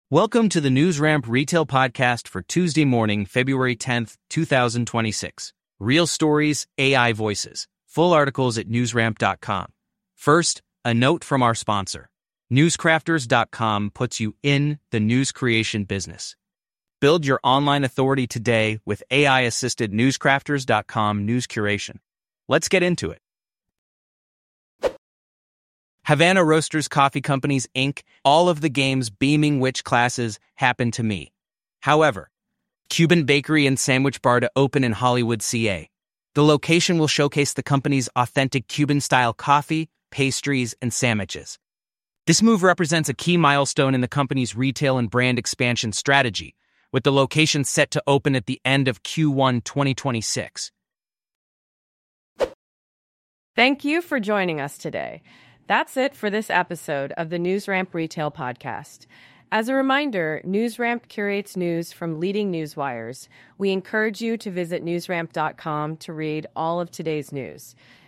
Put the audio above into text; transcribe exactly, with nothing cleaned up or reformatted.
Welcome to the NewsRamp Retail Podcast for Tuesday morning, February tenth, twenty twenty-six. Real stories, A I voices. Full articles at newsramp dot com. First, a note from our sponsor. newscrafters dot com puts you in the news creation business. Build your online authority today with A I-assisted newscrafters dot com news curation. Let's get into it. Havana Roasters Coffee Companies, Incorporated. All of the game's beaming witch classes happen to me. However, Cuban bakery and sandwich bar to open in Hollywood, C A. The location will showcase the company's authentic Cuban-style coffee, pastries, and sandwiches. This move represents a key milestone in the company's retail and brand expansion strategy, with the location set to open at the end of Q one twenty twenty-six. Thank you for joining us today. That's it for this episode of the NewsRamp Retail Podcast. As a reminder, NewsRamp curates news from leading news wires. We encourage you to visit newsramp dot com to read all of today's news.